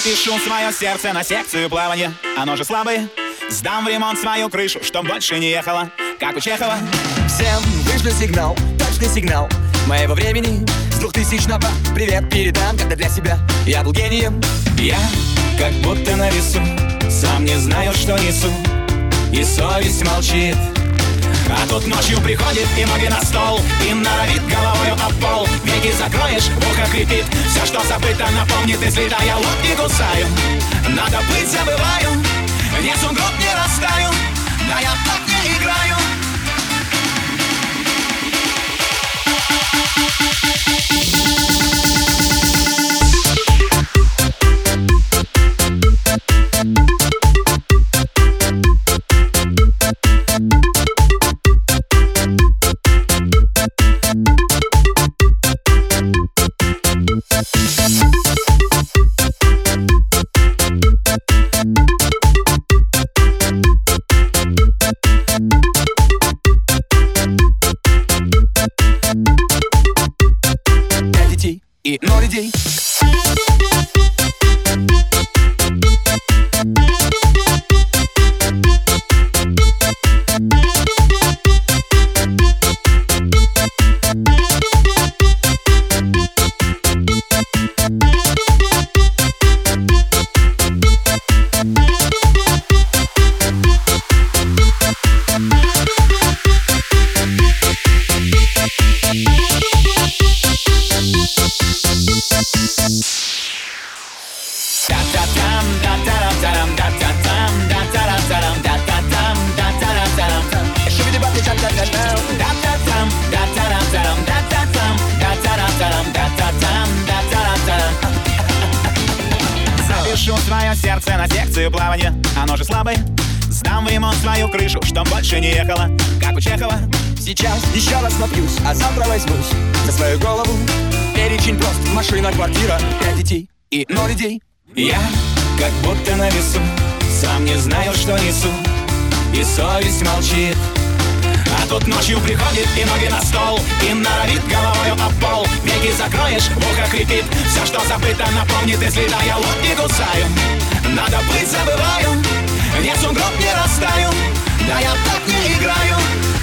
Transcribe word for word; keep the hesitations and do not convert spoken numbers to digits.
Запишу свое сердце на секцию плавания, оно же слабое. Сдам в ремонт свою крышу, чтоб больше не ехала, как у Чехова. Всем вышлю сигнал, точный сигнал моего времени с двухтысячного. Привет передам, когда для себя я был гением. Я как будто на весу, сам не знаю, что несу, и совесть молчит. А тут ночью приходит и ноги на стол, и норовит головою об пол. Веки закроешь, в ухо крепит, все, что забыто, напомнит, и слетая лоб и кусаю. Надо быть, забываю, не сугроб, не растаю, да я так не играю. И ноль людей. Запишу свое сердце на секцию плавания, оно же слабое. Сдам в ремонт свою крышу, чтоб больше не ехала, как у Чехова. Сейчас еще раз напьюсь, а завтра возьмусь за свою голову. Перечень прост: машина, квартира, пять детей и ноль людей. Я как будто на весу, сам не знаю, что несу, и совесть молчит. А тут ночью приходит и ноги на стол, и норовит головою об пол. Веки закроешь, в ухо крепит, все, что забыто, напомнит, и слетая лоб и кусаю. Надо быть, забываю, не сугроб, не растаю, да я так не играю.